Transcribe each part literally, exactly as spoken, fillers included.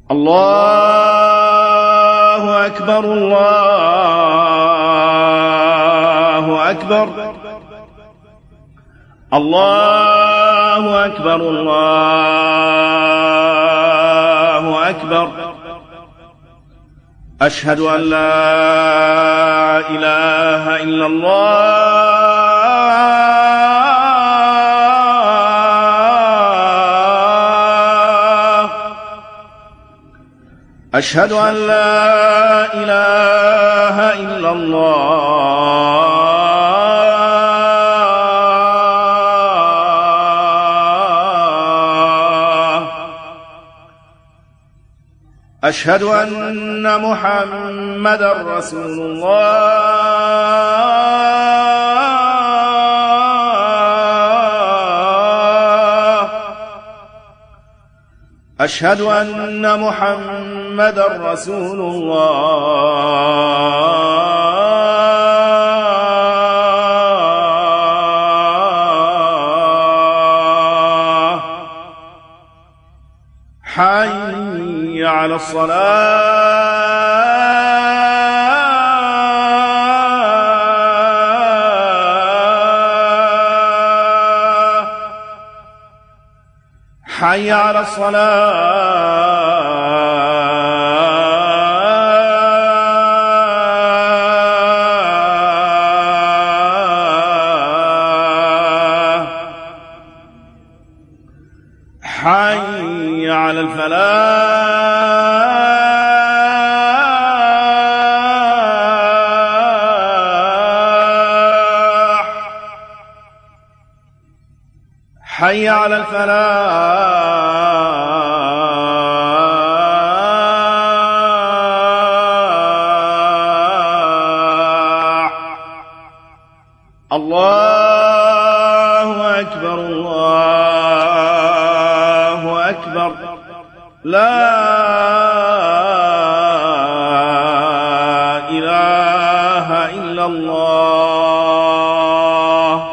الله أكبر الله أكبر الله أكبر الله أكبر. أشهد أن لا إله إلا الله. أشهد أن لا إله إلا الله. أشهد أن محمدًا رسول الله. أشهد أن محمدًا رسول الله. حي على الصلاة. حي على الصلاة. حي على الفلاح. حي على الفلاح. الله أكبر الله أكبر. لا إله إلا الله.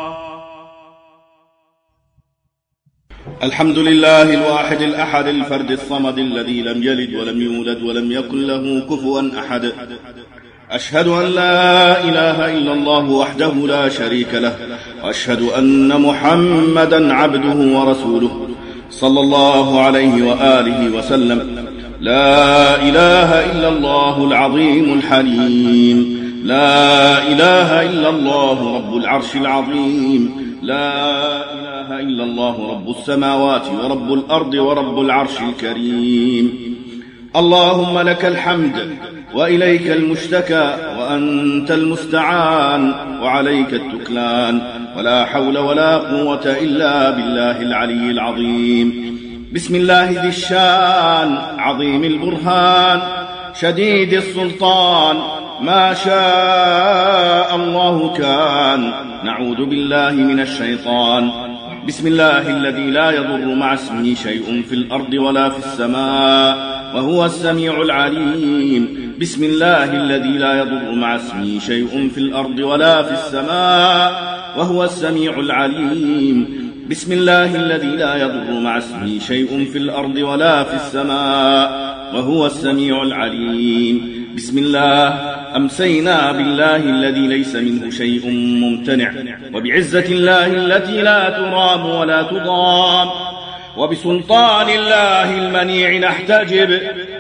الحمد لله الواحد الأحد الفرد الصمد الذي لم يلد ولم يولد ولم يكن له كفوا أحد. أشهد أن لا إله إلا الله وحده لا شريك له، وأشهد أن محمدا عبده ورسوله صلى الله عليه وآله وسلم. لا إله إلا الله العظيم الحليم. لا إله إلا الله رب العرش العظيم. لا إله إلا الله رب السماوات ورب الأرض ورب العرش الكريم. اللهم لك الحمد وإليك المشتكى وأنت المستعان وعليك التكلان، ولا حول ولا قوة إلا بالله العلي العظيم. بسم الله ذي الشان عظيم البرهان شديد السلطان، ما شاء الله كان. نعوذ بالله من الشيطان. بسم الله الذي لا يضر مع اسمه شيء في الأرض ولا في السماء وهو السميع العليم. بسم الله الذي لا يضر مع اسمه شيء في الأرض ولا في السماء وهو السميع العليم. بسم الله الذي لا يضر مع اسمه شيء في الأرض ولا في السماء وهو السميع العليم. بسم الله أمسينا بالله الذي ليس منه شيء ممتنع، وبعزة الله التي لا ترام ولا تضام، وبسلطان الله المنيع نحتجب،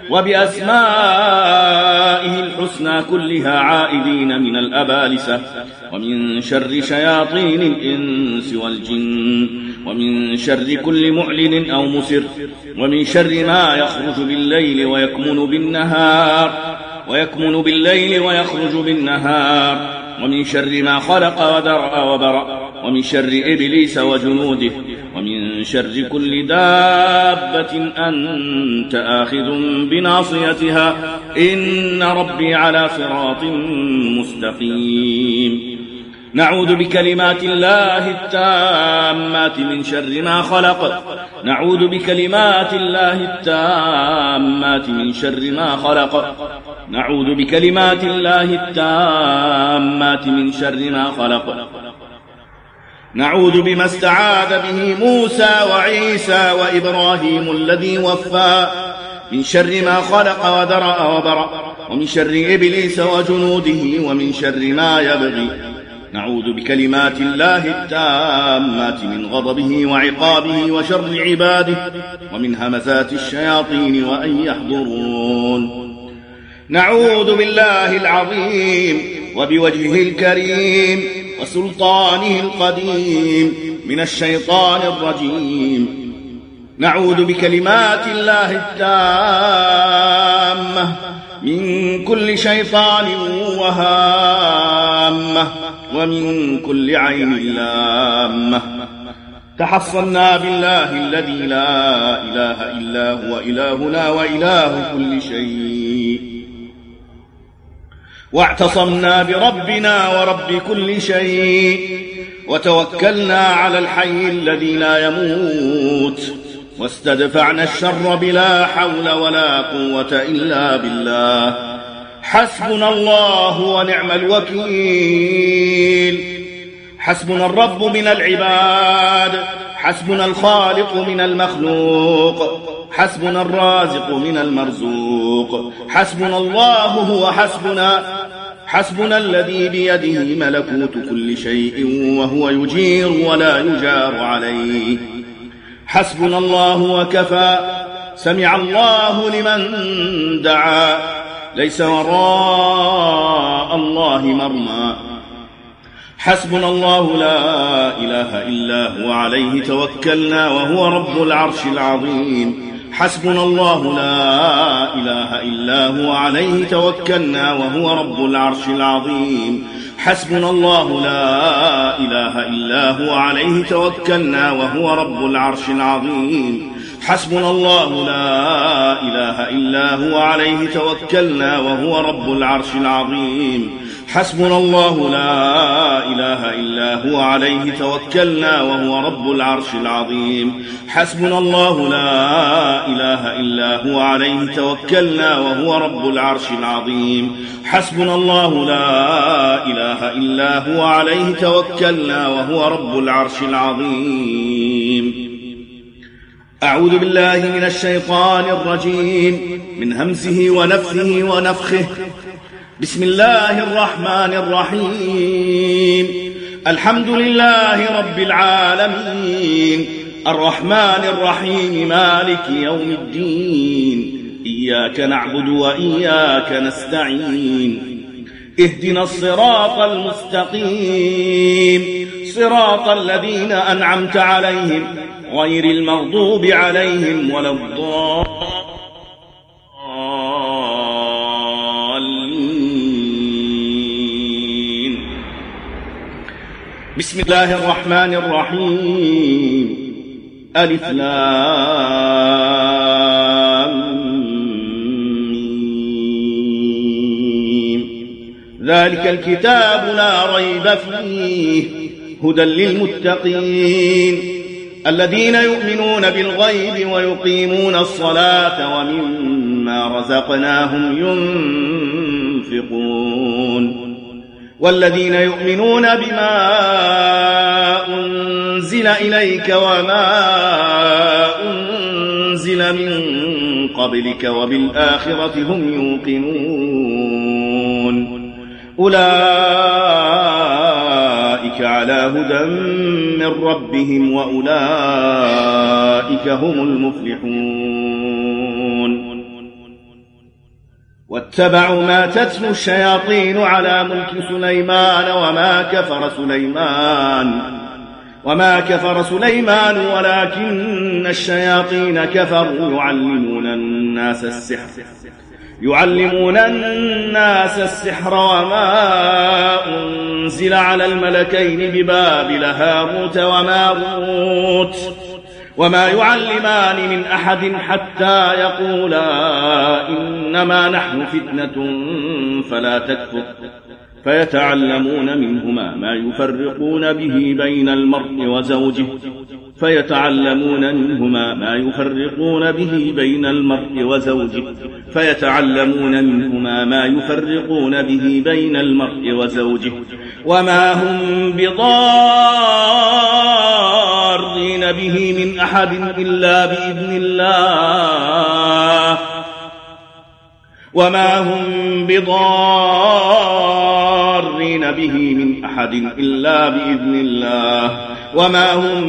وبأسمائه الحسنى كلها عائدين من الأبالسة، ومن شر شياطين الإنس والجن، ومن شر كل معلن أو مسر، ومن شر ما يخرج بالليل ويكمن بالنهار ويكمن بالليل ويخرج بالنهار، ومن شر ما خلق ودرأ وبرأ، ومن شر إبليس وجنوده، ومن شر كل دابة أنت آخذ بناصيتها، إن ربي على صراط مستقيم. نعوذ بكلمات الله التامات من شر ما خلق. نعوذ بكلمات الله التامات من شر ما خلق. نعوذ بكلمات الله التامات من شر ما خلق. نعوذ بما استعاذ به موسى وعيسى وإبراهيم الذي وفى. من شر ما خلق وذرأ وبرأ، ومن شر إبليس وجنوده، ومن شر ما يبغي. نعوذ بكلمات الله التامات من غضبه وعقابه وشر عباده، ومن همزات الشياطين وأن يحضرون. نعوذ بالله العظيم وبوجهه الكريم وسلطانه القديم من الشيطان الرجيم. نعوذ بكلمات الله التامة من كل شيطان وهامة، ومن كل عين لامة. تحصنا بالله الذي لا إله إلا هو إلهنا وإله كل شيء، واعتصمنا بربنا ورب كل شيء، وتوكلنا على الحي الذي لا يموت، واستدفعنا الشر بلا حول ولا قوة إلا بالله. حسبنا الله ونعم الوكيل. حسبنا الرب من العباد، حسبنا الخالق من المخلوق، حسبنا الرازق من المرزوق. حسبنا الله هو حسبنا، حسبنا الذي بيده ملكوت كل شيء وهو يجير ولا يجار عليه. حسبنا الله وكفى. سمع الله لمن دعا، ليس وراء الله مرمى. حسبنا الله لا إله إلا هو عليه توكلنا وهو رب العرش العظيم. حسبنا الله لا إله إلا هو عليه توكلنا وهو رب العرش العظيم. حسبنا الله لا إله إلا هو عليه توكلنا وهو رب العرش العظيم. حسبنا الله لا إله إلا هو عليه توكلنا وهو رب العرش العظيم. حسبنا الله لا إله إلا هو عليه توكلنا وهو رب العرش العظيم. حسبنا الله لا إله إلا هو عليه توكلنا وهو رب العرش العظيم. حسبنا الله لا إله إلا هو عليه توكلنا وهو رب العرش العظيم. أعوذ بالله من الشيطان الرجيم، من همزه ونفثه ونفخه. بسم الله الرحمن الرحيم. الحمد لله رب العالمين، الرحمن الرحيم، مالك يوم الدين. إياك نعبد وإياك نستعين. اهدنا الصراط المستقيم، صراط الذين أنعمت عليهم غير المغضوب عليهم ولا الضالين. بسم الله الرحمن الرحيم. ألف لام ميم. ذلك الكتاب لا ريب فيه هدى للمتقين الذين يؤمنون بالغيب ويقيمون الصلاة ومما رزقناهم ينفقون. والذين يؤمنون بما أنزل إليك وما أنزل من قبلك وبالآخرة هم يوقنون. أولئك على هدى من ربهم وأولئك هم المفلحون. واتبعوا ما تتلو الشياطين على ملك سليمان وما كفر سليمان وما كفر سليمان ولكن الشياطين كفروا يعلمون الناس السحر يعلمون الناس السحر وما أنزل على الملكين ببابل هاروت وماروت وما يعلمان من أحد حتى يقولا إنما نحن فتنة فلا تكفر فيتعلمون منهما ما يفرقون به بين المرء وزوجه فيتعلمون منهما ما يفرقون به بين المرء وزوجه فيتعلمون منهما ما يفرقون به بين المرء وزوجه وما هم بضارين به من أحد إلا بإذن الله وما هم بضارين به من أحد إلا بإذن الله وما هم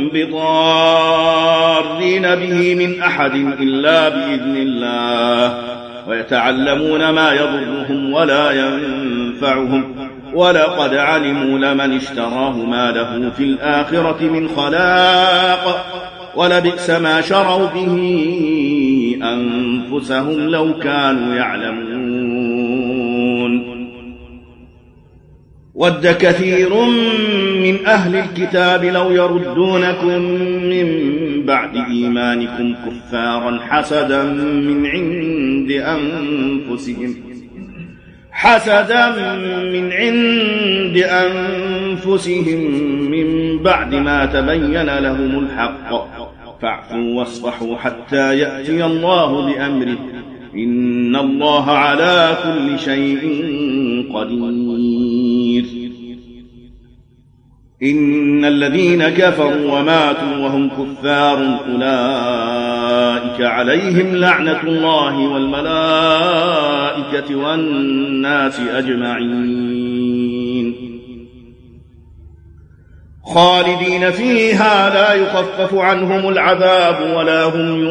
بضارين به من أحد إلا بإذن الله ويتعلمون ما يضرهم ولا ينفعهم ولقد علموا لمن اشتراه ما له في الآخرة من خلاق ولبئس ما شروا به أنفسهم لو كانوا يعلمون ود كثير من أهل الكتاب لو يردونكم من بعد إيمانكم كفارا حسدا من عند أنفسهم حسدا من عند أنفسهم من بعد ما تبين لهم الحق فاعفوا واصفحوا حتى يأتي الله بأمره إن الله على كل شيء قدير إن الذين كفروا وماتوا وهم كفار أولئك عليهم لعنة الله والملائكة والناس أجمعين خالدين فيها لا يخفف عنهم العذاب ولا هم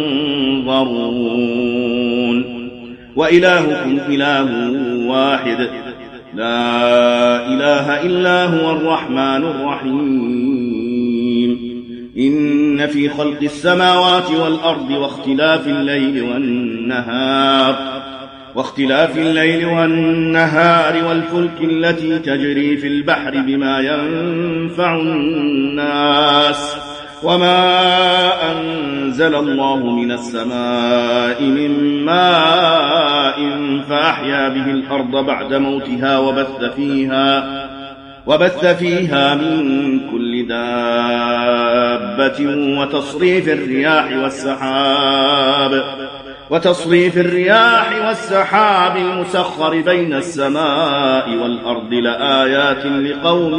ينظرون وإلهكم إله واحد لا إله إلا هو الرحمن الرحيم إن في خلق السماوات والأرض واختلاف الليل والنهار واختلاف الليل والنهار والفلك التي تجري في البحر بما ينفع الناس وما أنزل الله من السماء من ماء فأحيا به الأرض بعد موتها وبث فيها وبث فيها من كل دابة وتصريف الرياح والسحاب وتصريف الرياح والسحاب المسخر بين السماء والأرض لآيات لقوم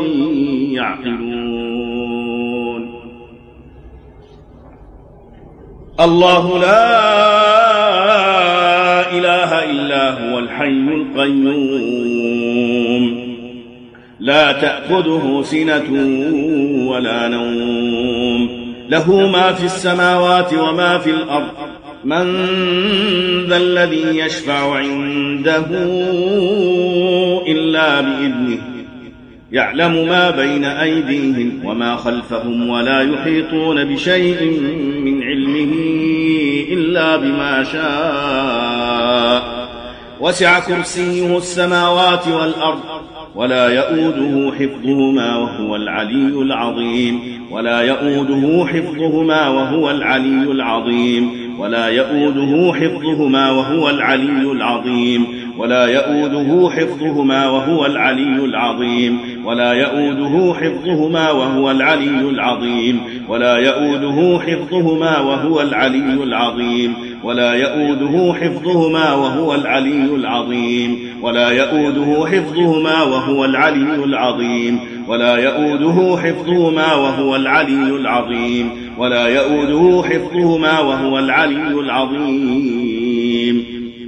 يعقلون الله لا إله إلا هو الحي القيوم لا تأخذه سنة ولا نوم له ما في السماوات وما في الأرض من ذا الذي يشفع عنده إلا بإذنه يعلم ما بين أيديهم وما خلفهم ولا يحيطون بشيء من علمه إلا بما شاء وسع كرسيه السماوات والأرض ولا يؤوده حفظهما وهو العلي العظيم ولا يؤوده حفظهما وهو العلي العظيم ولا يؤوده حفظهما وهو العلي العظيم ولا يؤوده حفظهما وهو العلي العظيم ولا يؤوده حفظهما وهو العلي العظيم ولا يؤوده حفظهما وهو العلي العظيم ولا يؤوده حفظهما وهو العلي العظيم ولا يؤوده حفظهما وهو العلي العظيم ولا يؤوده حفظهما وهو العلي العظيم ولا يؤوده حفظهما وهو العلي العظيم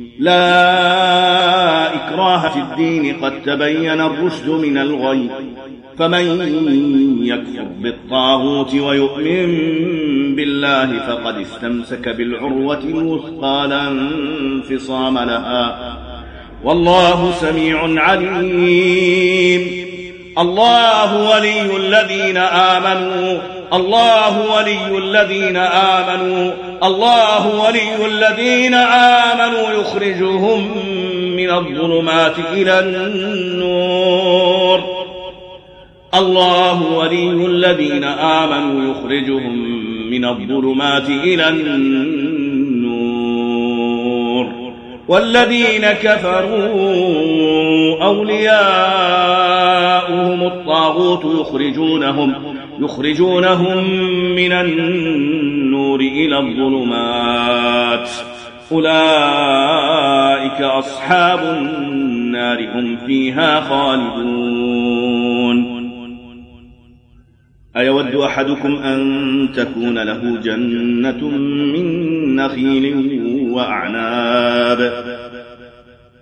لا إكراه في الدين قد تبين الرشد من الغي فمن يكفر بالطاغوت ويؤمن بالله فقد استمسك بالعروة الوثقى لا انفصام لها والله سميع عليم الله ولي الذين آمنوا الله ولي الذين آمنوا الله ولي الذين آمنوا يخرجهم من الظلمات إلى النور الله ولي الذين آمنوا يخرجهم من الظلمات إلى النور والذين كفروا أولياؤهم الطاغوت يخرجونهم يخرجونهم من النور إلى الظلمات أولئك أصحاب النار هم فيها خالدون أيود أحدكم أن تكون له جنة من نخيل وأعناب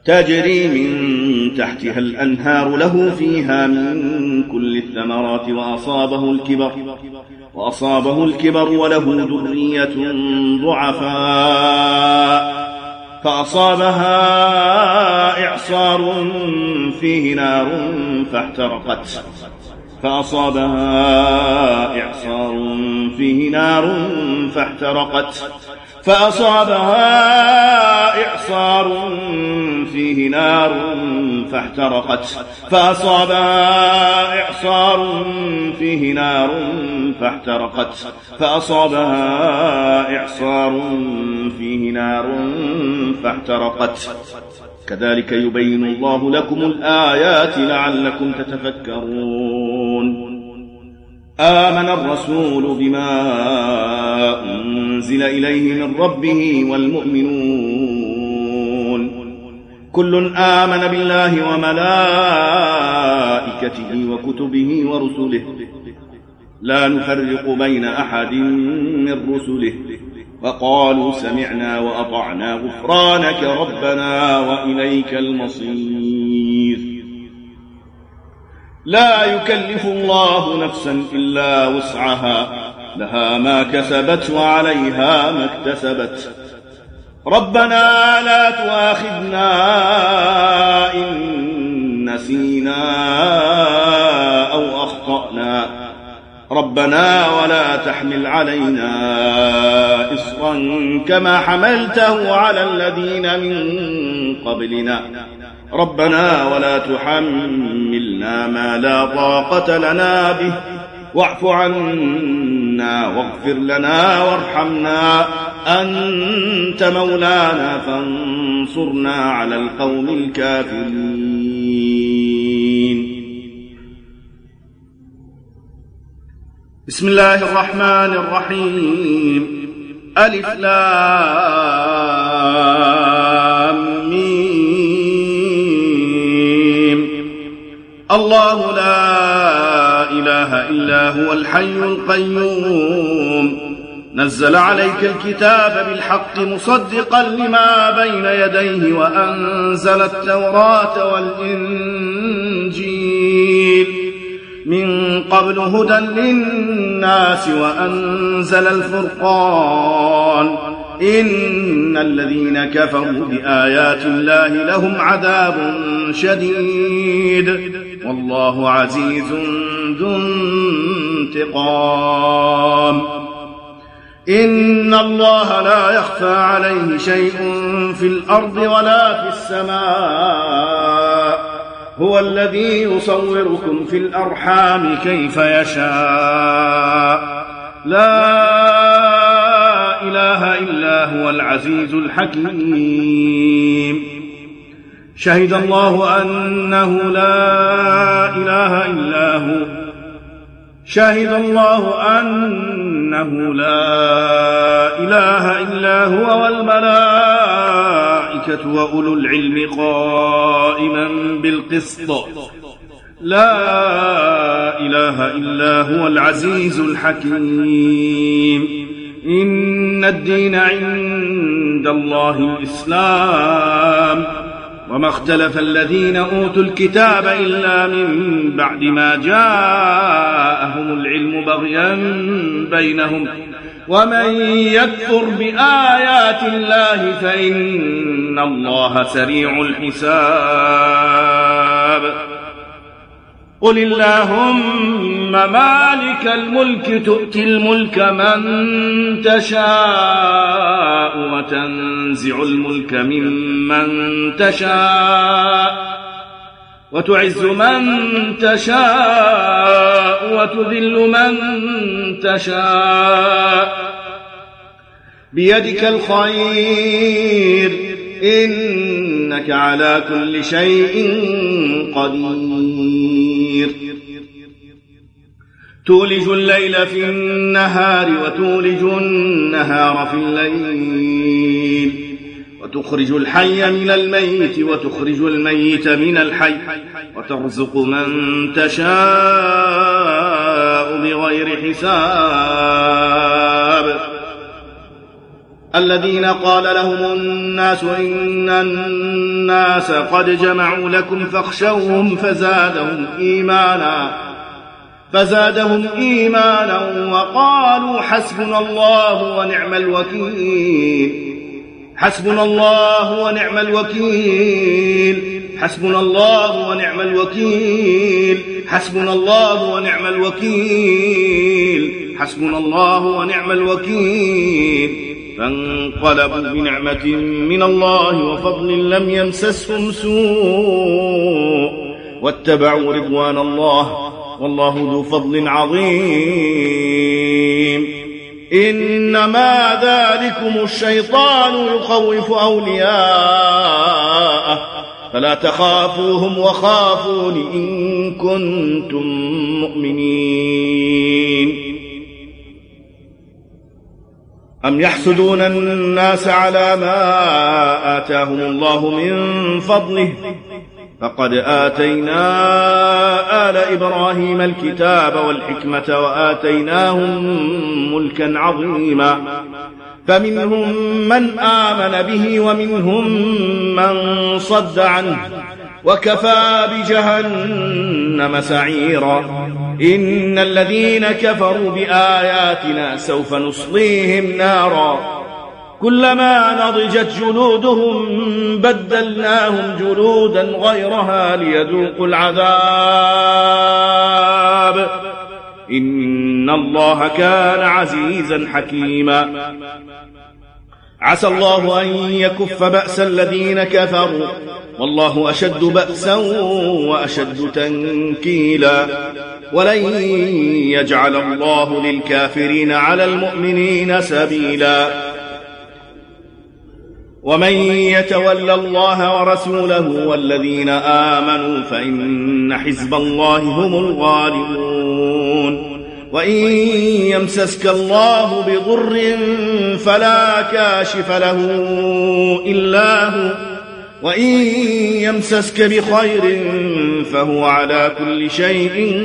تجري من تحتها الأنهار له فيها من كل الثمرات وأصابه الكبر وأصابه الكبر وله ذرية ضعفاء فأصابها إعصار فيه نار فاحترقت فأصابها إعصار فيه نار فاحترقت فأصابها إعصار فيه نار فاحترقت فأصابها إعصار فيه نار فاحترقت فأصابها إعصار فيه نار فاحترقت كذلك يبين الله لكم الآيات لعلكم تتفكرون آمن الرسول بما أنزل إليه من ربه والمؤمنون كل آمن بالله وملائكته وكتبه ورسله لا نفرق بين أحد من رسله وقالوا سمعنا وأطعنا غفرانك ربنا وإليك المصير لا يكلف الله نفسا إلا وسعها لها ما كسبت وعليها ما اكتسبت ربنا لا تؤاخذنا إن نسينا أو أخطأنا ربنا ولا تحمل علينا إصرا كما حملته على الذين من قبلنا ربنا ولا تحملنا ما لا طاقة لنا به واعف عنا واغفر لنا وارحمنا أنت مولانا فانصرنا على القوم الكافرين. بسم الله الرحمن الرحيم. ألف لام ميم. الله لا إله إلا هو الحي القيوم نزل عليك الكتاب بالحق مصدقا لما بين يديه وأنزل التوراة والإنجيل من قبل هدى للناس وأنزل الفرقان إن الذين كفروا بآيات الله لهم عذاب شديد والله عزيز ذو انتقام. إن الله لا يخفى عليه شيء في الأرض ولا في السماء هو الذي يصوركم في الأرحام كيف يشاء لا إله إلا هو العزيز الحكيم. شهد الله أنه لا إله إلا هو شهد الله أنه لا إله إلا هو والملائكة وأولو العلم قائما بالقسط لا إله إلا هو العزيز الحكيم. إن الدين عند الله الإسلام وما اختلف الذين أوتوا الكتاب إلا من بعد ما جاءهم العلم بغيا بينهم ومن يكفر بآيات الله فإن الله سريع الحساب. قل اللهم مالك الملك تؤتي الملك من تشاء وتنزع الملك ممن تشاء وتعز من تشاء وتذل من تشاء بيدك الخير إنك على كل شيء قدير. تولج الليل في النهار وتولج النهار في الليل وتخرج الحي من الميت وتخرج الميت من الحي وترزق من تشاء بغير حساب. الذين قال لهم الناس إن الناس قد جمعوا لكم فاخشوهم فزادهم إيمانا فزادهم إيمانا وقالوا حسبنا الله ونعم الوكيل حسبنا الله ونعم الوكيل حسبنا الله ونعم الوكيل حسبنا الله ونعم الوكيل حسبنا الله ونعم الوكيل فانقلبوا بنعمة من الله وفضل لم يمسسهم سوء واتبعوا رضوان الله والله ذو فضل عظيم. إنما ذلكم الشيطان يخوف أولياءه فلا تخافوهم وخافون إن كنتم مؤمنين. أم يحسدون الناس على ما آتاهم الله من فضله فقد آتينا آل إبراهيم الكتاب والحكمة وآتيناهم ملكا عظيما فمنهم من آمن به ومنهم من صد عنه وكفى بجهنم سعيرا. إن الذين كفروا بآياتنا سوف نصليهم نارا كلما نضجت جلودهم بدلناهم جلودا غيرها ليذوقوا العذاب إن الله كان عزيزا حكيما. عسى الله أن يكف بأس الذين كفروا والله أشد بأسا وأشد تنكيلا. ولن يجعل الله للكافرين على المؤمنين سبيلا. ومن يتول الله ورسوله والذين آمنوا فإن حزب الله هم الغالبون. وإن يمسسك الله بضر فلا كاشف له إلا هو وإن يمسسك بخير فهو على كل شيء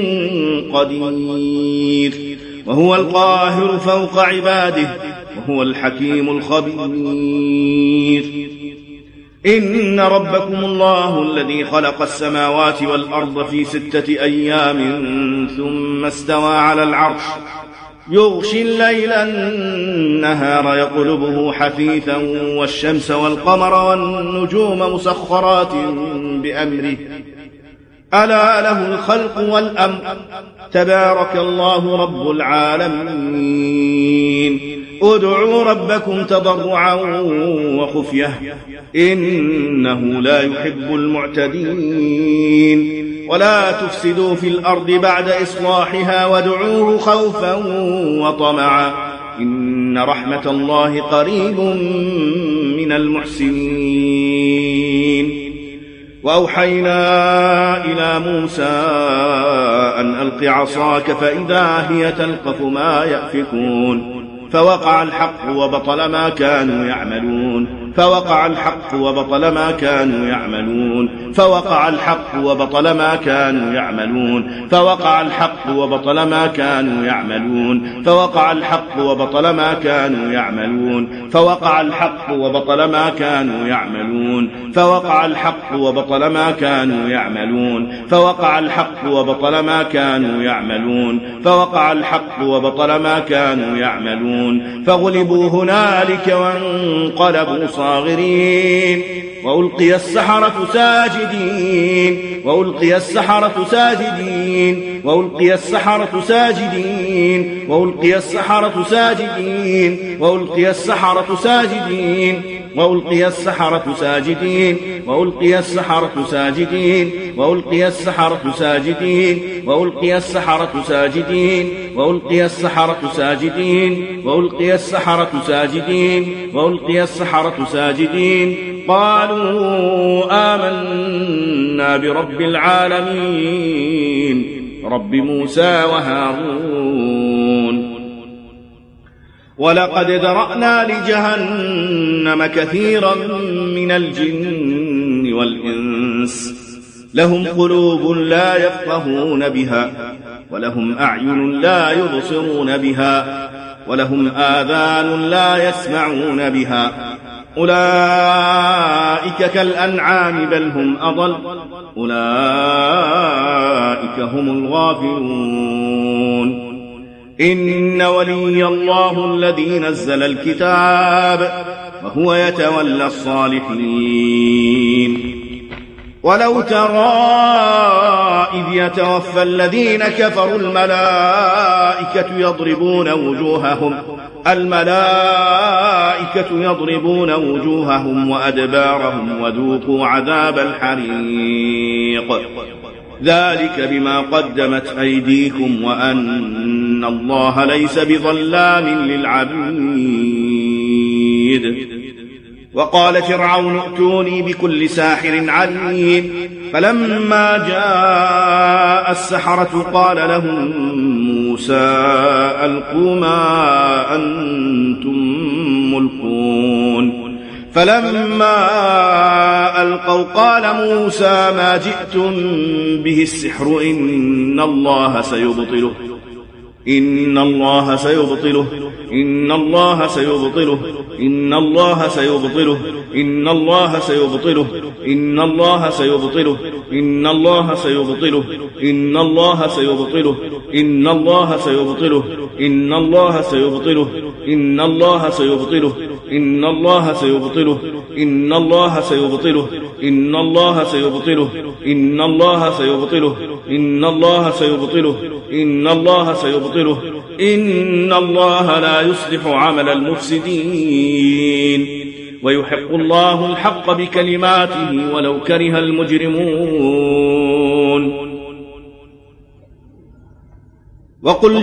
قدير وهو القاهر فوق عباده وهو الحكيم الخبير. إن ربكم الله الذي خلق السماوات والأرض في ستة أيام ثم استوى على العرش يغشي الليل النهار يطلبه حثيثا والشمس والقمر والنجوم مسخرات بأمره ألا له الخلق والأمر تبارك الله رب العالمين. ادعوا ربكم تضرعا وخفية إنه لا يحب المعتدين. ولا تفسدوا في الأرض بعد إصلاحها وادعوه خوفا وطمعا إن رحمة الله قريب من المحسنين. وأوحينا إلى موسى أن ألق عصاك فإذا هي تلقف ما يأفكون فوقع الحق وبطل ما كانوا يعملون فوقع الحق وبطل ما كانوا يعملون فوقع الحق وبطل ما كانوا يعملون فوقع الحق وبطل ما كانوا يعملون فوقع الحق وبطل ما كانوا يعملون فوقع الحق وبطل ما كانوا يعملون فوقع الحق وبطل ما كانوا يعملون فوقع الحق وبطل ما كانوا يعملون فوقع الحق وبطل ما كانوا يعملون فغلبوا هنالك وانقلبوا صاغرين وألقي السحرة ساجدين وألقي السحرة ساجدين وألقي السحرة ساجدين وألقي السحرة ساجدين وألقي السحرة ساجدين وألقي السحرة ساجدين وألقي السحرة ساجدين وألقي السحرة ساجدين وألقي السحرة ساجدين وألقي السحرة ساجدين وألقي السحرة ساجدين وألقي السحرة ساجدين قالوا آمنا برب العالمين رب موسى وهارون. ولقد ذرأنا لجهنم كثيرا من الجن والإنس لهم قلوب لا يفقهون بها ولهم أعين لا يبصرون بها ولهم آذان لا يسمعون بها أولئك كالأنعام بل هم أضل أولئك هم الغافلون إن ولي الله الذي نزل الكتاب وهو يتولى الصالحين ولو ترى إذ يتوفى الذين كفروا الملائكة يضربون وجوههم الملائكة يضربون وجوههم وأدبارهم وذوقوا عذاب الحريق ذلك بما قدمت أيديكم وأن الله ليس بظلام للعبيد وقال فرعون ائتوني بكل ساحر عليم فلما جاء السحرة قال لهم موسى ألقوا ما أنتم ملقون فلما ألقوا قال موسى ما جئتم به السحر إن الله سيبطله إن الله سيبطله إن الله سيبطله إن الله سيبطله إن الله سيبطله إن الله سيبطله إن الله سيبطله إن الله سيبطله إن الله سيبطله إن الله سيبطله إن الله سيبطله إن الله سيبطله إن الله سيبطله إن الله سيبطله إن الله سيبطله إن الله سيبطله إن الله سيبطله إن الله لا يصلح عمل المفسدين ويحق الله الحق بكلماته ولو كره المجرمون وقل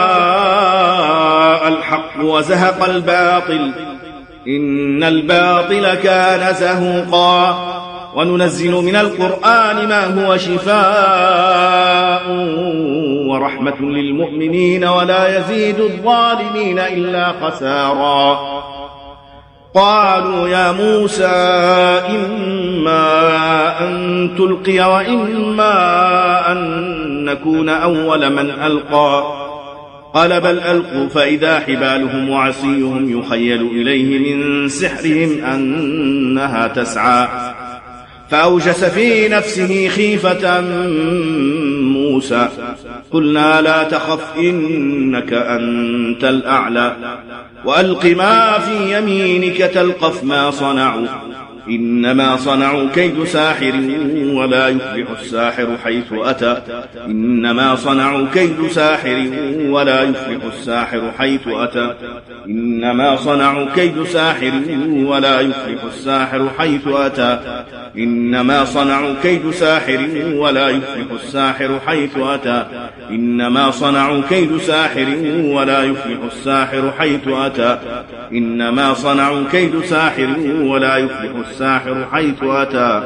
جاء الحق وزهق الباطل إن الباطل كان زهوقا وننزل من القرآن ما هو شفاء ورحمة للمؤمنين ولا يزيد الظالمين إلا خسارا قالوا يا موسى إما أن تلقي وإما أن نكون أول من ألقى قال بل ألقوا فإذا حبالهم وعصيهم يخيل إليه من سحرهم أنها تسعى فأوجس في نفسه خيفة موسى قلنا لا تخف إنك أنت الأعلى وألق ما في يمينك تلقف ما صنعوا إنما صنعوا كيد ساحر ولا يفلح الساحر حيث أتى إنما صنعوا كيد ساحر ولا يفلح الساحر حيث أتى إنما صنعوا كيد ساحر ولا يفلح الساحر حيث أتى إنما صنعوا كيد ساحر ولا يفلح الساحر حيث أتى إنما صنعوا كيد ساحر ولا يفلح الساحر حيث أتى إنما صنعوا كيد ساحر ولا يفلح الساحر حيث أتى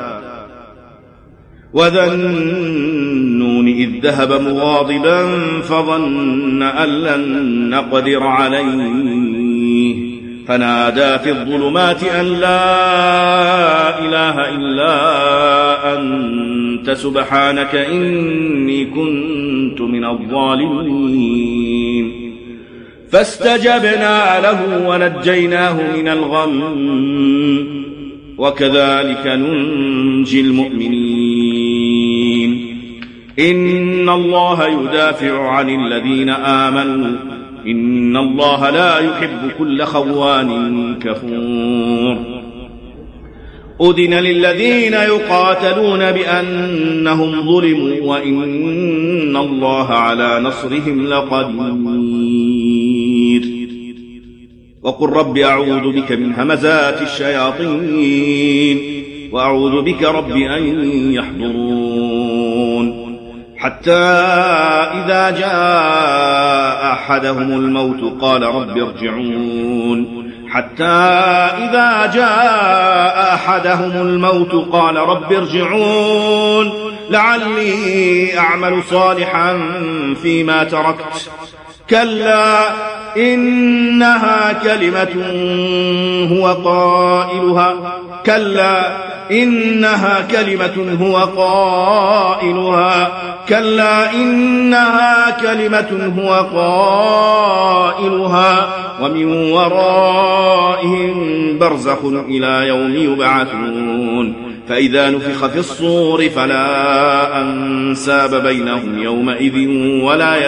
وذا النون إذ ذهب مغاضبا فظن أن لن نقدر عليه فنادى في الظلمات أن لا إله إلا أنت سبحانك إني كنت من الظالمين فاستجبنا له ونجيناه من الغم وكذلك ننجي المؤمنين إن الله يدافع عن الذين آمنوا إن الله لا يحب كل خوان كفور أذن للذين يقاتلون بأنهم ظلموا وإن الله على نصرهم لقدير وقل رب أعوذ بك من همزات الشياطين وأعوذ بك رب أن يحضرون حتى إذا جاء أحدهم الموت قال رب ارجعون حتى إذا جاء أحدهم الموت قال رب ارجعون لعلي أعمل صالحا فيما تركت كلا إنها كلمة هو قائلها كلا إنها كلمة هو قائلها كلا إنها كلمة هو قائلها ومن ورائهم برزخ إلى يوم يبعثون فإذا نفخ في الصور فلا أنساب بينهم يومئذ ولا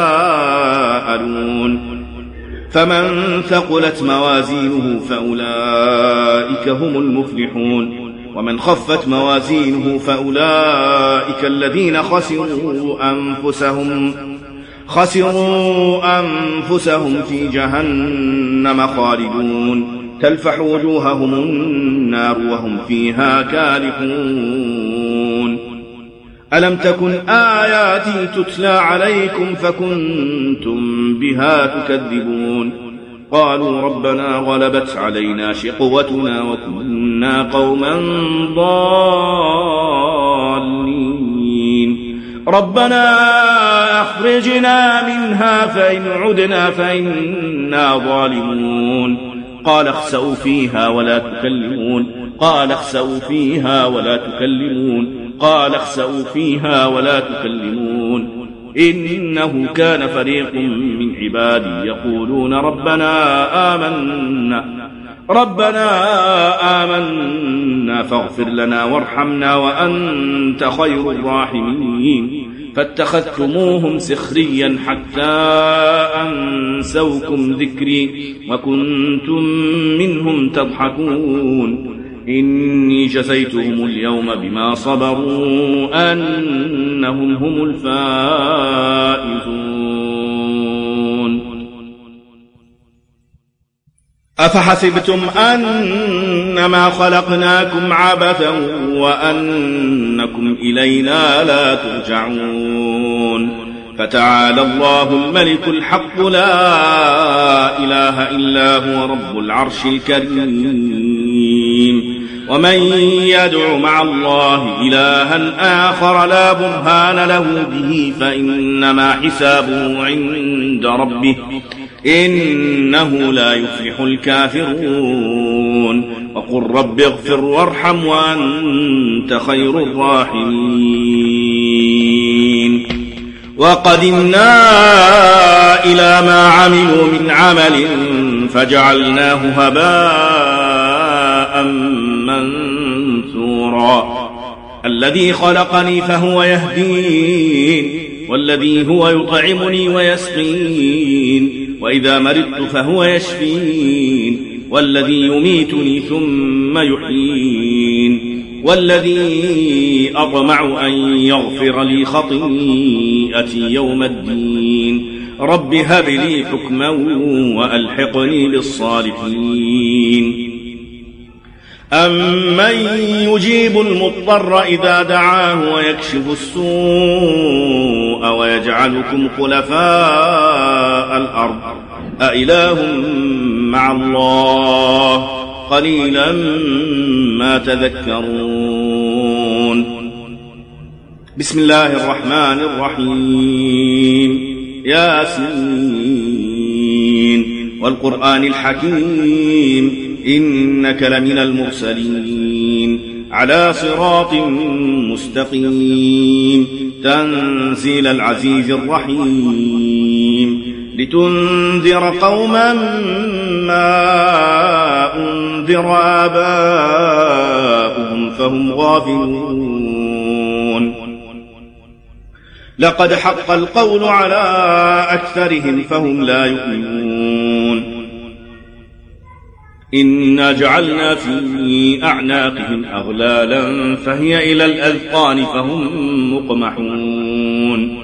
يتساءلون فمن ثقلت موازينه فأولئك هم المفلحون ومن خفت موازينه فأولئك الذين خسروا أنفسهم خسروا أنفسهم في جهنم خالدون تلفح وجوههم النار وهم فيها كالحون ألم تكن آياتي تتلى عليكم فكنتم بها تكذبون قالوا ربنا غلبت علينا شقوتنا وكنا قوما ضالين ربنا أخرجنا منها فإن عدنا فإنا ظالمون قال اخسئوا فيها ولا تكلمون قال اخسئوا فيها ولا تكلمون قال اخسئوا فيها ولا تكلمون إنه كان فريق من عبادي يقولون ربنا آمنا ربنا آمنا فاغفر لنا وارحمنا وأنت خير الراحمين فاتخذتموهم سخريا حتى أنسوكم ذكري وكنتم منهم تضحكون إني جزيتهم اليوم بما صبروا أنهم هم الفائزون أفحسبتم أنما خلقناكم عبثا وأنكم إلينا لا ترجعون فتعالى الله الملك الحق لا إله إلا هو رب العرش الكريم ومن يدع مع الله إلها آخر لا برهان له به فإنما حسابه عند ربه إنه لا يفلح الكافرون وقل رب اغفر وارحم وأنت خير الراحمين وقدمنا إلى ما عملوا من عمل فجعلناه هباء منثورا الذي خلقني فهو يهدين والذي هو يطعمني ويسقين وإذا مرضت فهو يشفين والذي يميتني ثم يحيين والذي أطمع أن يغفر لي خطيئتي يوم الدين رب هب لي حكما وألحقني بالصالحين أمن يجيب المضطر إذا دعاه ويكشف السوء ويجعلكم خلفاء الأرض أإله مع الله قليلا ما تذكرون بسم الله الرحمن الرحيم ياسين والقرآن الحكيم إنك لمن المرسلين على صراط مستقيم تنزيل العزيز الرحيم لتنذر قوما ما أنذر آباؤهم فهم غافلون لقد حق القول على أكثرهم فهم لا يؤمنون إنا جعلنا في أعناقهم أغلالا فهي إلى الأذقان فهم مقمحون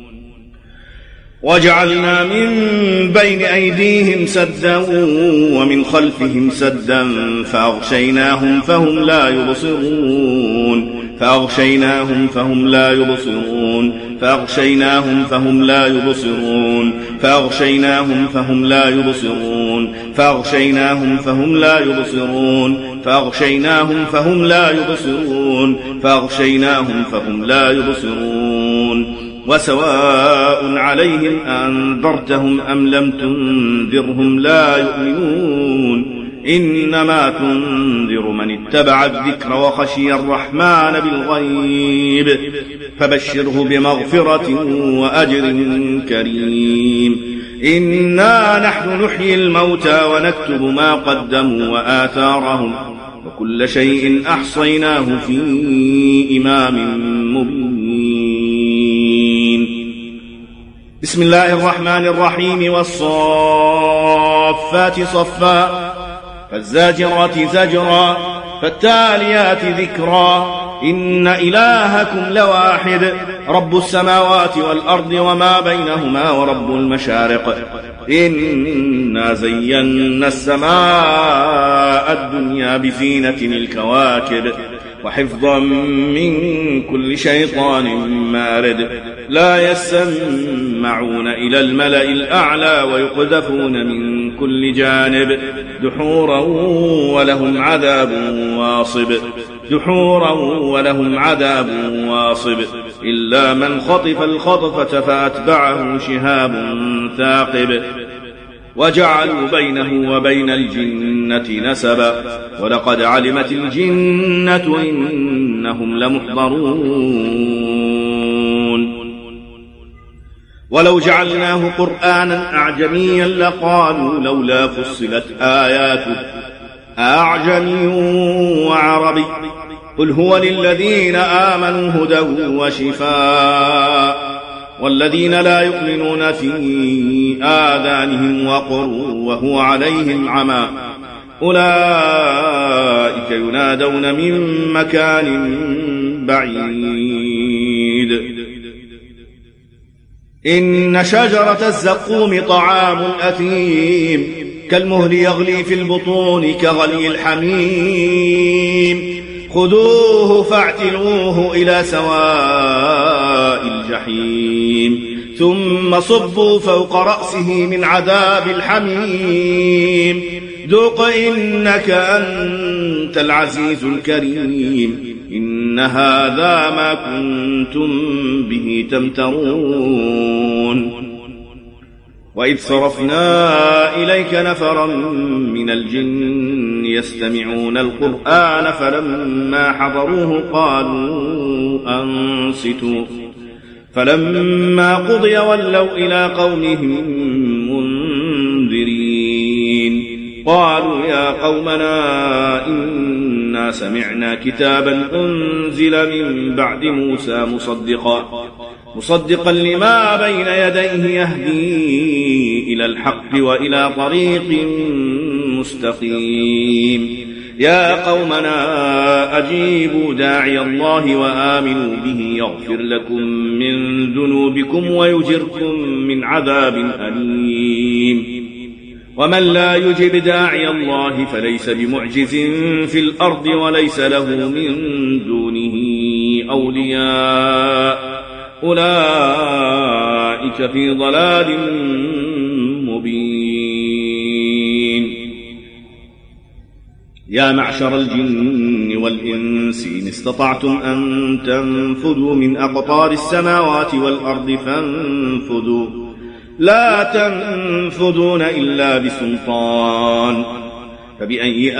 وجعلنا من بين أيديهم سدا ومن خلفهم سدا فأغشيناهم فهم لا يبصرون فأغشيناهم فهم لا يبصرون فأغشيناهم فهم لا يبصرون فأغشيناهم فهم لا يبصرون فأغشيناهم فهم لا يبصرون فأغشيناهم فهم لا يبصرون فأغشيناهم فهم لا يبصرون وسواء عليهم أنذرتهم أم لم تنذرهم لا يؤمنون إنما تنذر من اتبع الذكر وخشي الرحمن بالغيب فبشره بمغفرة وأجر كريم. إنا نحن نحيي الموتى ونكتب ما قدموا وآثارهم وكل شيء أحصيناه في إمام مبين. بسم الله الرحمن الرحيم. والصافات صفا فالزاجرات زجرا فالتاليات ذكرا إن إلهكم لواحد رب السماوات والأرض وما بينهما ورب المشارق. إنا زينا السماء الدنيا بزينة الكواكب وحفظا من كل شيطان مارد لا يسمعون إلى الملأ الأعلى ويقذفون من كل جانب دحورا ولهم عذاب واصب دحورا ولهم عذاب واصب إلا من خطف الخطفة فأتبعه شهاب ثاقب وجعلوا بينه وبين الجنة نسبا ولقد علمت الجنة إنهم لمحضرون. ولو جعلناه قرآنا أعجميا لقالوا لولا فصلت آياته أعجمي وعربي قل هو للذين آمنوا هدى وشفاء والذين لا يؤمنون في آذانهم وقر وهو عليهم عمى أولئك ينادون من مكان بعيد. إن شجرة الزقوم طعام أثيم كالمهل يغلي في البطون كغلي الحميم خذوه فاعتلوه إلى سواء الجحيم ثم صبوا فوق رأسه من عذاب الحميم ذوق إنك أنت العزيز الكريم إن هذا ما كنتم به تمترون. وإذ صرفنا إليك نفرا من الجن يستمعون القرآن فلما حضروه قالوا أنصتوا فلما قضي ولوا إلى قومهم منذرين قالوا يا قومنا إنا سمعنا كتابا أنزل من بعد موسى مصدقا مصدقا لما بين يديه يهدي إلى الحق وإلى طريق مستقيم يا قومنا أجيبوا داعي الله وآمنوا به يغفر لكم من ذنوبكم ويجركم من عذاب أليم. ومن لا يجب داعي الله فليس بمعجز في الأرض وليس له من دونه أولياء أولئك في ضلال مبين. يا معشر الجن والإنس إن استطعتم أن تنفذوا من أقطار السماوات والأرض فانفذوا لا تنفذون إلا بسلطان فبأي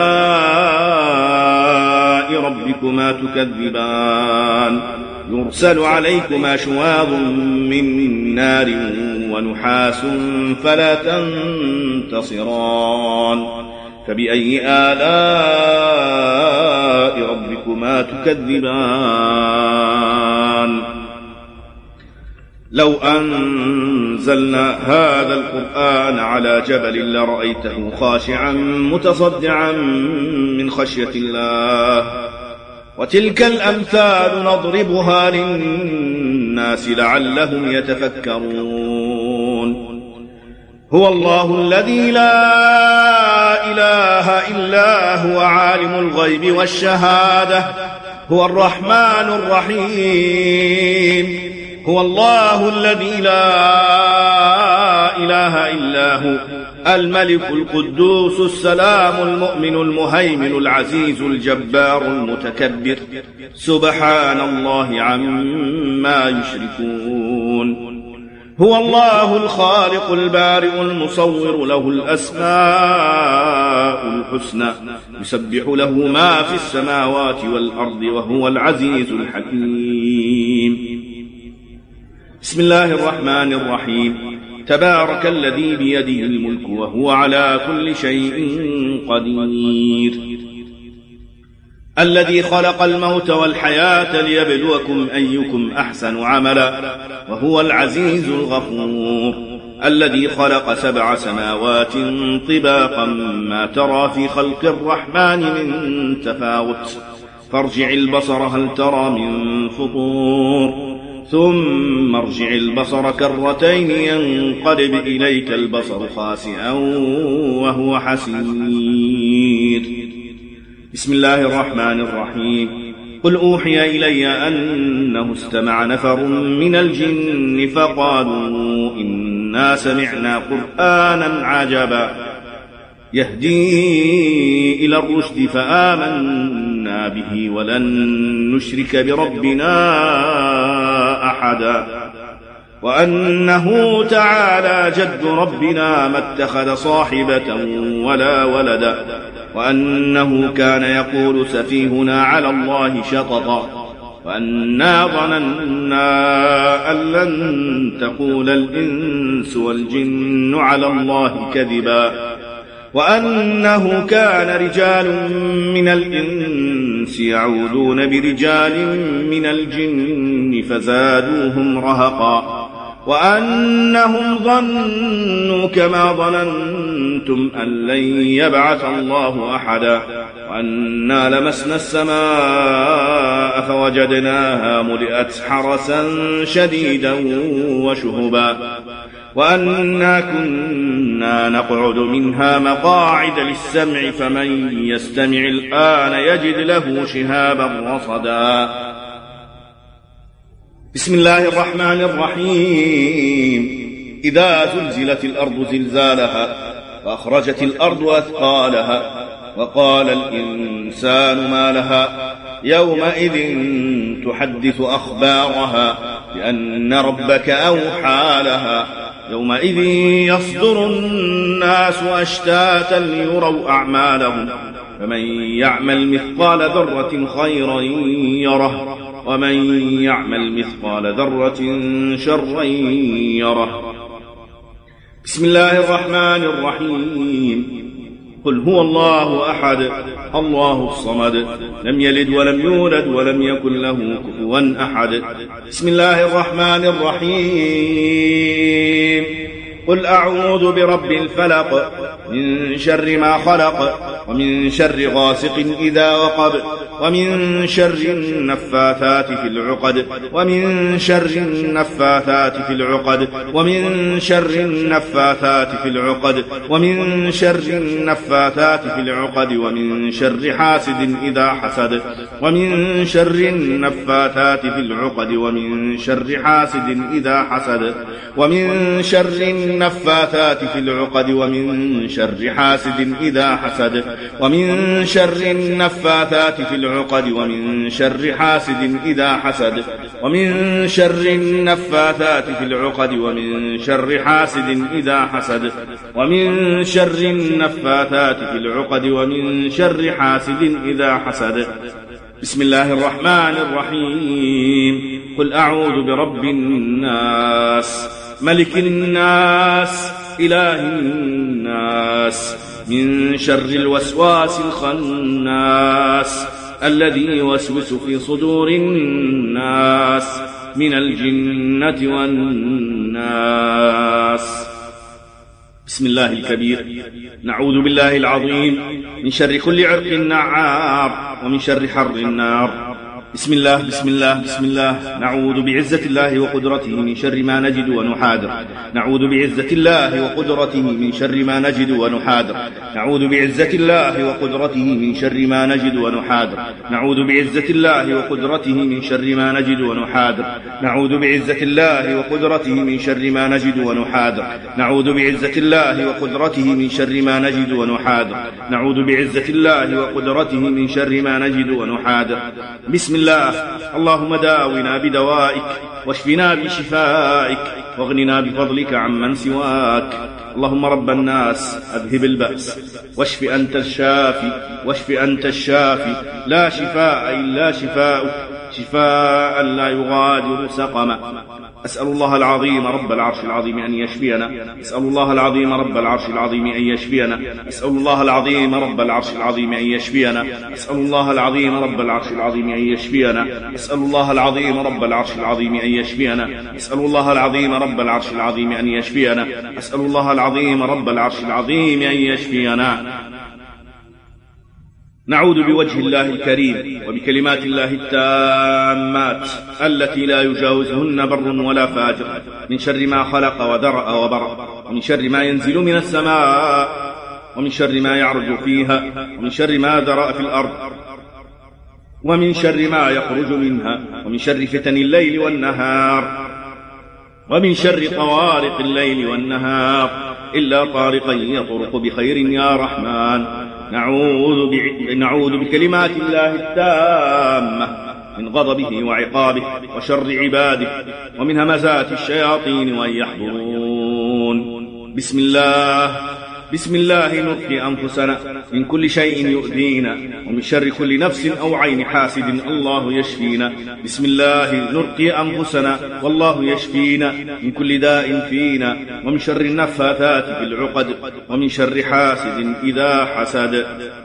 آلاء ربكما تكذبان يرسل عليكما شواظ من نار ونحاس فلا تنتصران فبأي آلاء ربكما تكذبان. لو أنزلنا هذا القرآن على جبل لرأيته خاشعا متصدعا من خشية الله وتلك الأمثال نضربها للناس لعلهم يتفكرون. هو الله الذي لا إله إلا هو عالم الغيب والشهادة هو الرحمن الرحيم. هو الله الذي لا إله إلا هو الملك القدوس السلام المؤمن المهيمن العزيز الجبار المتكبر سبحان الله عما يشركون. هو الله الخالق البارئ المصور، له الأسماء الحسنى، يسبح له ما في السماوات والأرض، وهو العزيز الحكيم. بسم الله الرحمن الرحيم. تبارك الذي بيده الملك وهو على كل شيء قدير، الذي خلق الموت والحياة ليبلوكم أيكم أحسن عملا، وهو العزيز الغفور، الذي خلق سبع سماوات طباقا ما ترى في خلق الرحمن من تفاوت، فارجع البصر هل ترى من فطور، ثم ارجع البصر كرتين ينقلب إليك البصر خاسئا وهو حسير. بسم الله الرحمن الرحيم. قل أوحي إلي أنه استمع نفر من الجن فقالوا إنا سمعنا قرآنا عجبا يهدي إلى الرشد فآمنا به ولن نشرك بربنا أحدا، وأنه تعالى جد ربنا ما اتخذ صاحبة ولا ولدا، وأنه كان يقول سفيهنا على الله شططا، وأنا ظننا أن لن تقول الإنس والجن على الله كذبا، وأنه كان رجال من الإنس يعوذون برجال من الجن فزادوهم رهقا، وأنهم ظنوا كما ظننتم أن لن يبعث الله أحدا، وأنا لمسنا السماء فوجدناها ملئت حرسا شديدا وشهبا، وأنا كنا نقعد منها مقاعد للسمع فمن يستمع الآن يجد له شهابا رصدا. بسم الله الرحمن الرحيم. إذا زلزلت الأرض زلزالها وأخرجت الأرض أثقالها وقال الإنسان ما لها يومئذ تحدث أخبارها بأن ربك أوحى لها، يومئذ يصدر الناس أشتاتا ليروا أعمالهم، فمن يعمل مثقال ذرة خيرا يره، ومن يعمل مثقال ذرة شرا يره. بسم الله الرحمن الرحيم. قل هو الله أحد الله الصمد، لم يلد ولم يولد ولم يكن له كفوا أحد. بسم الله الرحمن الرحيم. قل أعوذ برب الفلق، من شر ما خلق، ومن شر غاسق إذا وقب، ومن شر النفاثات في العقد، ومن شر النفاثات في العقد، ومن شر النفاثات في العقد، ومن شر النفاثات في العقد، ومن شر حاسد إذا حسد، ومن شر النفاثات في العقد، ومن شر حاسد إذا حسد، ومن شر النفاثات في العقد، ومن شر حاسد إذا حسد، ومن شر النفاثات في العقد، ومن شر حاسد إذا حسد، ومن شر النفاثات في العقد، ومن شر حاسد إذا حسد، ومن شر النفاثات في العقد، ومن شر حاسد إذا حسد. بسم الله الرحمن الرحيم. قل أعوذ برب الناس، ملك الناس، إله الناس، من شر الوسواس الخناس، الذي يوسوس في صدور الناس من الجنة والناس. بسم الله الكبير. نعوذ بالله العظيم من شر كل عرق نعار، ومن شر حر النار. بسم الله بسم الله بسم الله. نعوذ بعزة الله وقدرته من شر ما نجد ونحاذر. نعوذ بعزة الله وقدرته من شر ما نجد ونحاذر. نعوذ بعزة الله وقدرته من شر ما نجد ونحاذر. نعوذ بعزة الله وقدرته من شر ما نجد ونحاذر. نعوذ بعزة الله وقدرته من شر ما نجد ونحاذر. نعوذ بعزة الله وقدرته من شر ما نجد ونحاذر. نعوذ بعزة الله وقدرته من شر ما نجد ونحاذر. بسم الله. اللهم داونا بدوائك واشفنا بشفائك واغننا بفضلك عمن سواك. اللهم رب الناس أذهب البأس واشف أنت الشافي واشف أنت الشافي، لا شفاء إلا شفاؤك، شفاء لا يغادر سقما. أسأل الله العظيم رب العرش العظيم أن يشفينا، أسأل الله العظيم رب العرش العظيم أن يشفينا، أسأل الله العظيم رب العرش العظيم أن يشفينا، أسأل الله العظيم رب العرش العظيم أن يشفينا، أسأل الله العظيم رب العرش العظيم أن يشفينا، أسأل الله العظيم رب العرش العظيم أن يشفينا، أسأل الله العظيم رب العرش العظيم أن يشفينا. نعوذ بوجه الله الكريم وبكلمات الله التامات التي لا يجاوزهن بر ولا فاجر من شر ما خلق وذرأ وبرأ، ومن شر ما ينزل من السماء، ومن شر ما يعرج فيها، ومن شر ما ذرأ في الأرض، ومن شر ما يخرج منها، ومن شر فتن الليل والنهار، ومن شر طوارق الليل والنهار إلا طارقا يطرق بخير يا رحمن. نعوذ, نعوذ بكلمات الله التامة من غضبه وعقابه وشر عباده ومن همزات الشياطين وأن يحضرون. بسم الله بسم الله نرقي أنفسنا من كل شيء يؤذينا، ومن شر كل نفس أو عين حاسد الله يشفينا. بسم الله نرقي أنفسنا والله يشفينا من كل داء فينا، ومن شر النفاثات في العقد، ومن شر حاسد إذا حسد.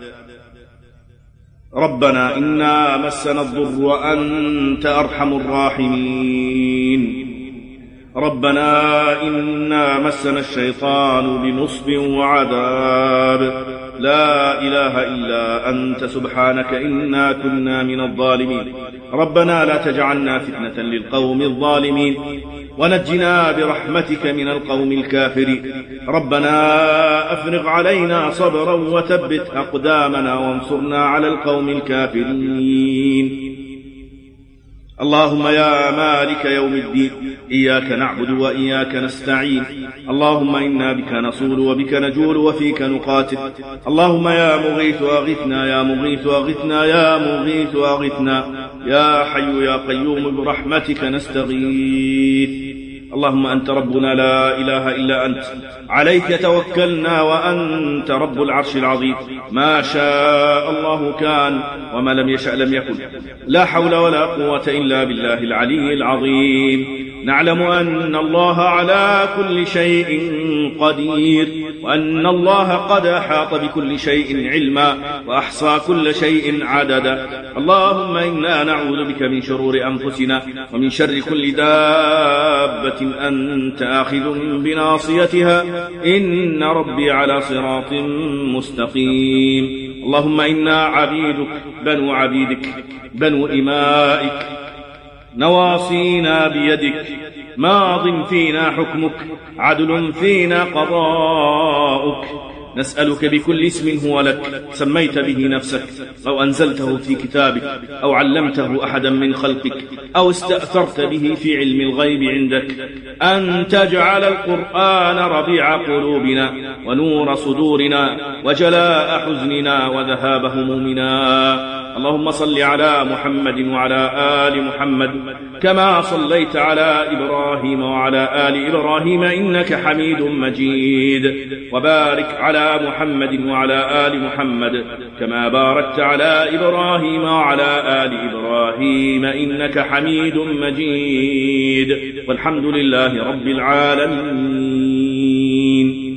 ربنا إنا مسنا الضر وأنت أرحم الراحمين. ربنا إنا مسنا الشيطان بنصب وعذاب، لا إله إلا أنت سبحانك إنا كنا من الظالمين. ربنا لا تجعلنا فتنة للقوم الظالمين، ونجنا برحمتك من القوم الكافرين. ربنا أفرغ علينا صبرا وثبت أقدامنا وانصرنا على القوم الكافرين. اللهم يا مالك يوم الدين إياك نعبد وإياك نستعين. اللهم إنا بك نصول وبك نجول وفيك نقاتل. اللهم يا مغيث أغثنا يا مغيث أغثنا يا مغيث أغثنا يا حي يا قيوم برحمتك نستغيث. اللهم أنت ربنا لا إله إلا أنت، عليك توكلنا وأنت رب العرش العظيم. ما شاء الله كان وما لم يشأ لم يكن، لا حول ولا قوة إلا بالله العلي العظيم. نعلم أن الله على كل شيء قدير، وأن الله قد أحاط بكل شيء علما وأحصى كل شيء عددا. اللهم إنا نعوذ بك من شرور أنفسنا ومن شر كل دابة أنت آخذ بناصيتها، إن ربي على صراط مستقيم. اللهم إنا عبيدك بنو عبيدك بنو إمائك، نواصينا بيدك، ماض فينا حكمك، عدل فينا قضاؤك. نسألك بكل اسم هو لك سميت به نفسك أو أنزلته في كتابك أو علمته أحدا من خلقك أو استأثرت به في علم الغيب عندك، أن تجعل القرآن ربيع قلوبنا ونور صدورنا وجلاء حزننا وذهاب همومنا. اللهم صل على محمد وعلى آل محمد كما صليت على إبراهيم وعلى آل إبراهيم إنك حميد مجيد، وبارك على محمد وعلى آل محمد كما باركت على إبراهيم وعلى آل إبراهيم إنك حميد مجيد، والحمد لله رب العالمين.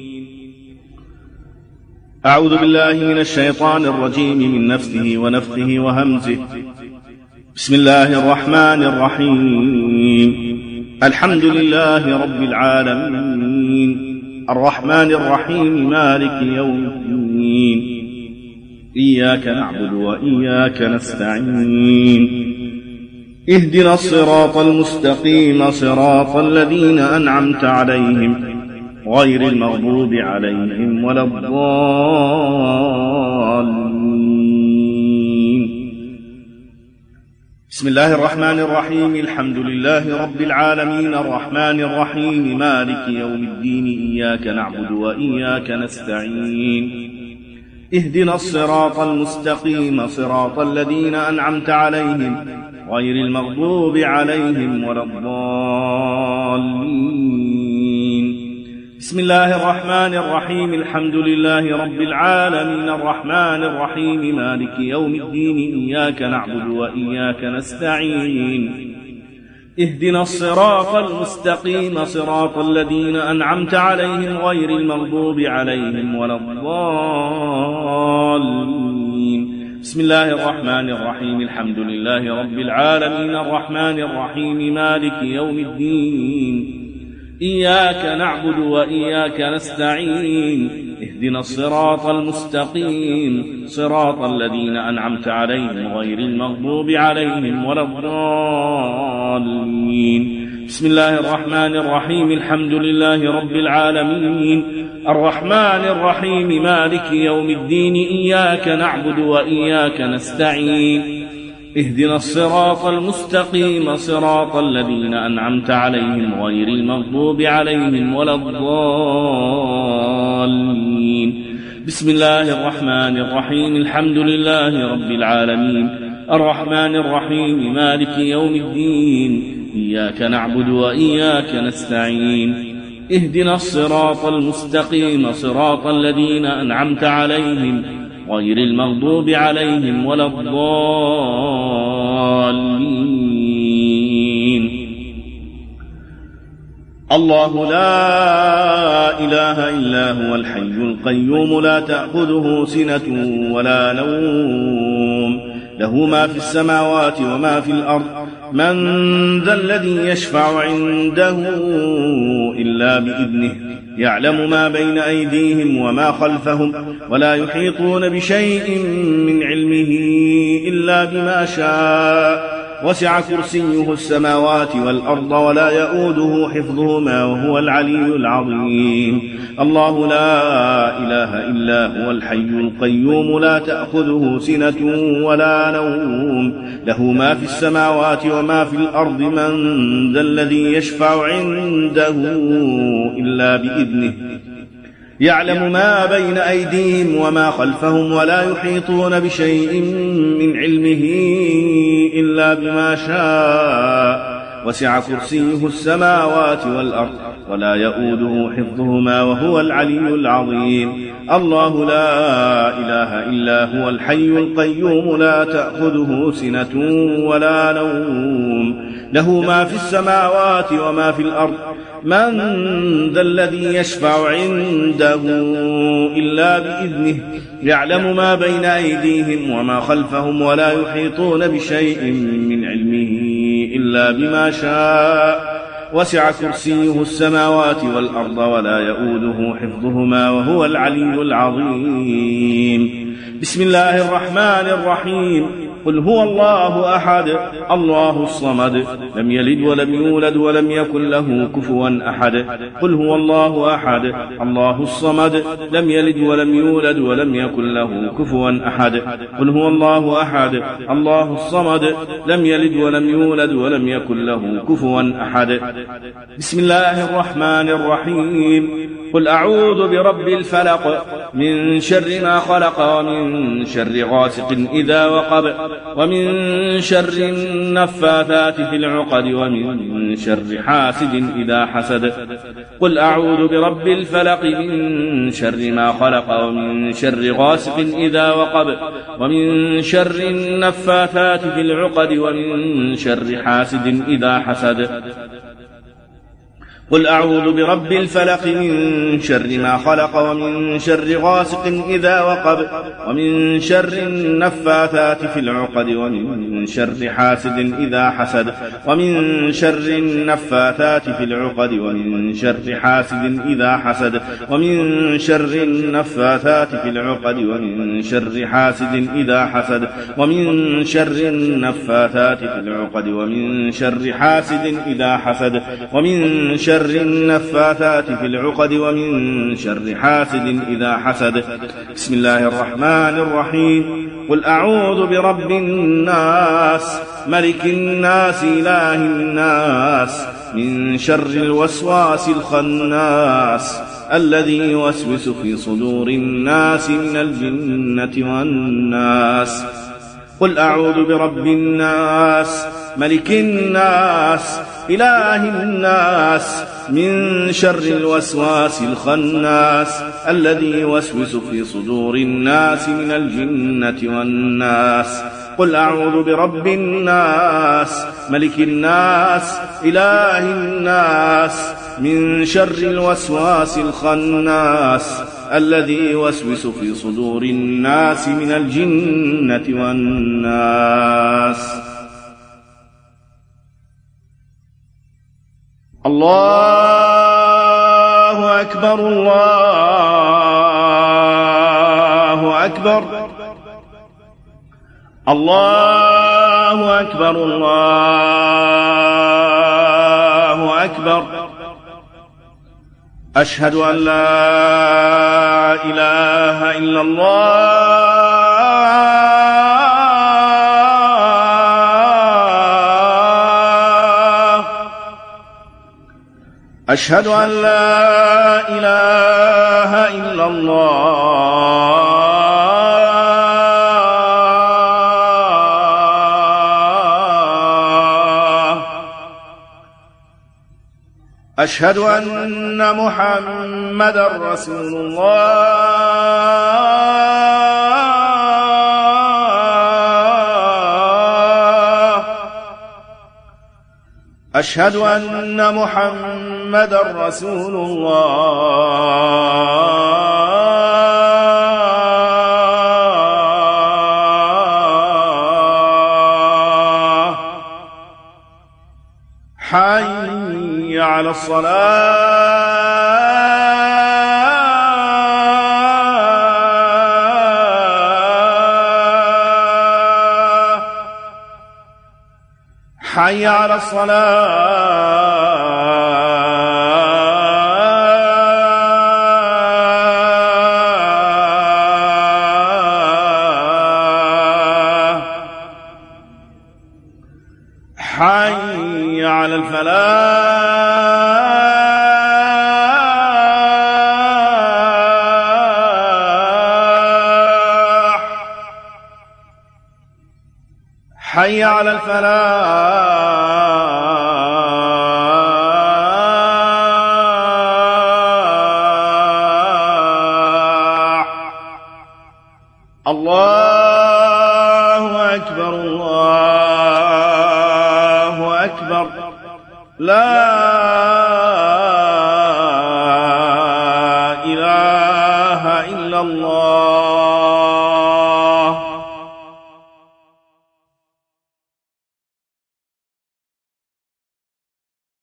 أعوذ بالله من الشيطان الرجيم من نفثه ونفثه وهمزه. بسم الله الرحمن الرحيم. الحمد لله رب العالمين الرحمن الرحيم مالك يوم الدين إياك نعبد وإياك نستعين. اهدنا الصراط المستقيم صراط الذين أنعمت عليهم غير المغضوب عليهم ولا الضالين. بسم الله الرحمن الرحيم. الحمد لله رب العالمين الرحمن الرحيم مالك يوم الدين إياك نعبد وإياك نستعين. اهدنا الصراط المستقيم صراط الذين أنعمت عليهم غير المغضوب عليهم ولا الضالين. بسم الله الرحمن الرحيم. الحمد لله رب العالمين الرحمن الرحيم مالك يوم الدين إياك نعبد وإياك نستعين اهدنا الصراط المستقيم صراط الذين أنعمت عليهم غير المغضوب عليهم ولا الضالين. بسم الله الرحمن الرحيم. الحمد لله رب العالمين الرحمن الرحيم مالك يوم الدين إياك نعبد وإياك نستعين اهدنا الصراط المستقيم صراط الذين أنعمت عليهم غير المغضوب عليهم ولا الضالين. بسم الله الرحمن الرحيم. الحمد لله رب العالمين الرحمن الرحيم مالك يوم الدين إياك نعبد وإياك نستعين اهدنا الصراط المستقيم صراط الذين أنعمت عليهم غير المغضوب عليهم ولا الضالين. بسم الله الرحمن الرحيم. الحمد لله رب العالمين الرحمن الرحيم مالك يوم الدين إياك نعبد وإياك نستعين اهدنا الصراط المستقيم صراط الذين أنعمت عليهم غير المغضوب عليهم ولا الضالين. الله لا إله إلا هو الحي القيوم لا تأخذه سنة ولا نوم له ما في السماوات وما في الأرض من ذا الذي يشفع عنده إلا بإذنه يعلم ما بين أيديهم وما خلفهم ولا يحيطون بشيء من علمه إلا بما شاء وسع كرسيه السماوات والأرض ولا يؤوده حفظهما وهو العلي العظيم. الله لا إله إلا هو الحي القيوم لا تأخذه سنة ولا نوم له ما في السماوات وما في الأرض من ذا الذي يشفع عنده إلا بإذنه يعلم ما بين أيديهم وما خلفهم ولا يحيطون بشيء من علمه إلا بما شاء وسع كرسيه السماوات والأرض ولا يؤوده حفظهما وهو العلي العظيم. الله لا إله إلا هو الحي القيوم لا تأخذه سنة ولا نوم له ما في السماوات وما في الأرض من ذا الذي يشفع عنده إلا بإذنه يعلم ما بين أيديهم وما خلفهم ولا يحيطون بشيء من علمه إلا بما شاء وسع كرسيه السماوات والأرض ولا يؤوده حفظهما وهو العلي العظيم. بسم الله الرحمن الرحيم. قل هو الله أحد الله الصمد لم يلد ولم يولد ولم يكن له كفوا أحد قل هو الله أحد الله الصمد لم يلد ولم يولد ولم يكن له كفوا أحد قل هو الله أحد الله الصمد لم يلد ولم يولد ولم يكن له كفوا أحد. بسم الله الرحمن الرحيم. قل أعوذ برب الفلق من شر ما خلق ومن شر غاسق إذا وقب ومن شر النفاثات في العقد ومن شر حاسد إذا حسد. قل أعوذ برب الفلق من شر ما خلق ومن شر غاسق إذا وقب ومن شر النفاثات في العقد ومن شر حاسد إذا حسد. قل أعوذ برب الفلق من شر ما خلق ومن شر غاسق إذا وقب ومن شر النفاثات في العقد ومن شر حاسد إذا حسد ومن شر النفاثات في العقد ومن شر حاسد إذا حسد ومن شر النفاثات في العقد ومن شر حاسد إذا حسد ومن شر النفاثات في العقد ومن شر حاسد إذا حسد ومن شر النفاثات في العقد ومن شر حاسد إذا حسد. بسم الله الرحمن الرحيم. قل أعوذ برب الناس ملك الناس إله الناس من شر الوسواس الخناس الذي يوسوس في صدور الناس من الجنة والناس. قل أعوذ برب الناس ملك الناس إله الناس من شر الوسواس الخناس الذي يوسوس في صدور الناس من الجنة والناس. قل أعوذ برب الناس ملك الناس إله الناس من شر الوسواس الخناس الذي يوسوس في صدور الناس من الجنة والناس. الله أكبر الله أكبر الله أكبر الله أكبر. أشهد أن لا إله إلا الله. أشهد أن لا إله إلا الله. أشهد أن محمدًا رسول الله. أشهد أن محمدًا رسول الله. حي على الصلاة. حي على الصلاة. حي على الفلاح. حي على الفلاح. الله أكبر الله أكبر. لا إله إلا الله.